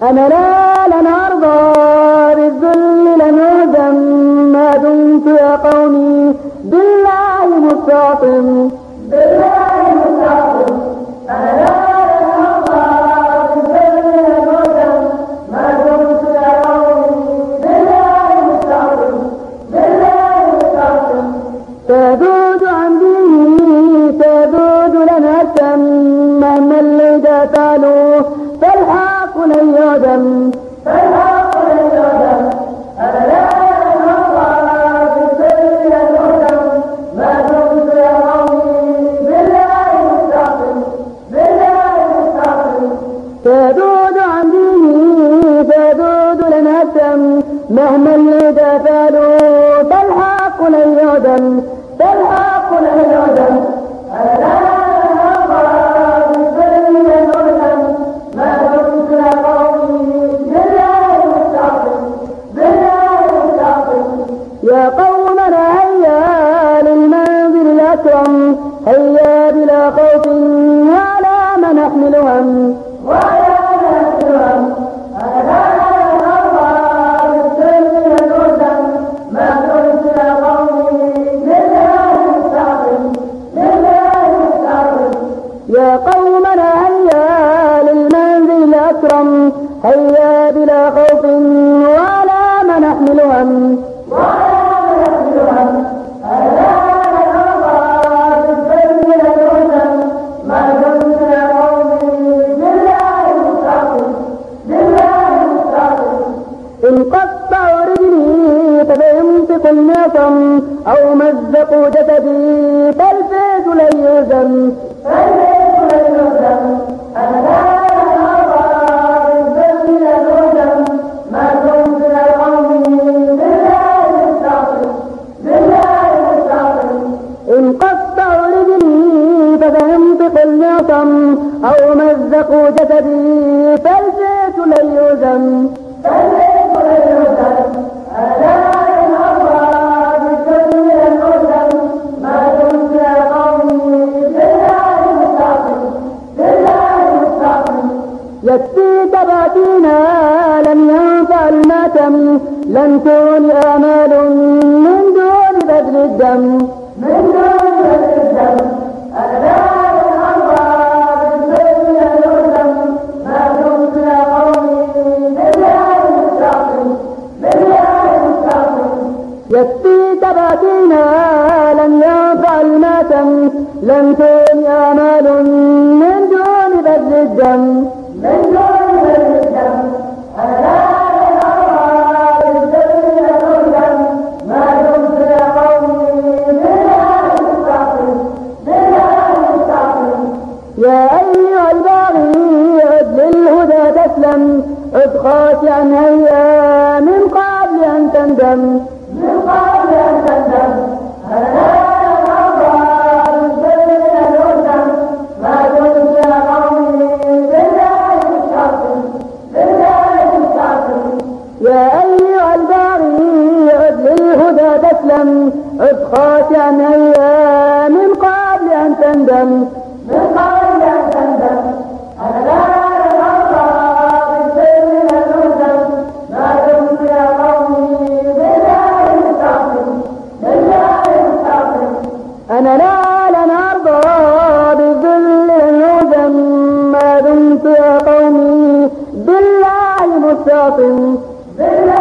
أنا لن أرضى بالذل لن أهزم ما دمت يا قومي بالله مستعصم. أنا لن أرضى بالذل لن أهزم ما دمت يا قومي بالله مستعصم. تذود عن ديني تذود لن أسم مهما اللي فعلوه فالحق لن يعدم. أنا لا أرضى بالذل لن أهزم ما دمت يا قومي بالله مستعصم. تذود عن ديني تذود لن أسم مهما اللي فعلوه فالحق لن يعدم. أنا لا أرضى بالذل لن أهزم ما دمت يا قومي بالله مستعصم. يا قومنا هيا للمنزل الأكرم هيا بلا خوف ولا ما نحمل هم. أنا لا أرضى بالذل لن أهزم ما دمت يا قومي بالله مستعصم. يا قومنا هيا للمنزل الأكرم هيا بلا خوف ولا ما نحمل هم. أنا لا أرضى بالذل لن أهزم ما دمت يا قومي بالله مستعصم. إن قطعوا رجلي فسينطق النصم أو مزقوا جسدي فالفيس لن يهزم. أنا لا أرضى بالذل لن أهزم ما دمت يا قومي بالله مستعصم. إن قطعوا رجلي فسينطق النصم أو مزقوا جسدي فالفيس لن يهزم. أنا لا أرضى بالذل لن أهزم ما دمت يا قومي بالله مستعصم. يكفيك باتينا لن ينفع الماتم لن تغني آمال من دون بذل الدم. أنا لا أرضى بالذل لن أهزم ما دمت يا قومي بالله مستعصم. يكفيك باتينا لن ينفع الماتم لن تغني آمال من دون بذل الدم. أنا لا أرضى بالذل لن أهزم ما دمت يا قومي بالله مستعصم. يا أيها الباغي عد للهدى تسلم عد خاشعا هيا من قبل أن تندم. أنا لا أرضى بالذل لن أهزم ما دمت يا قومي بالله مستعصم. يا أيها الباغي عد للهدى تسلم عد خاشعا هيا من قبل أن تندم. أنا لا أرضى بالذل لن أهزم ما دمت يا قومي بالله مستعصم. أنا لن أرضى بالذل لن أهزم ما دمت يا قومي بالله مستعصم.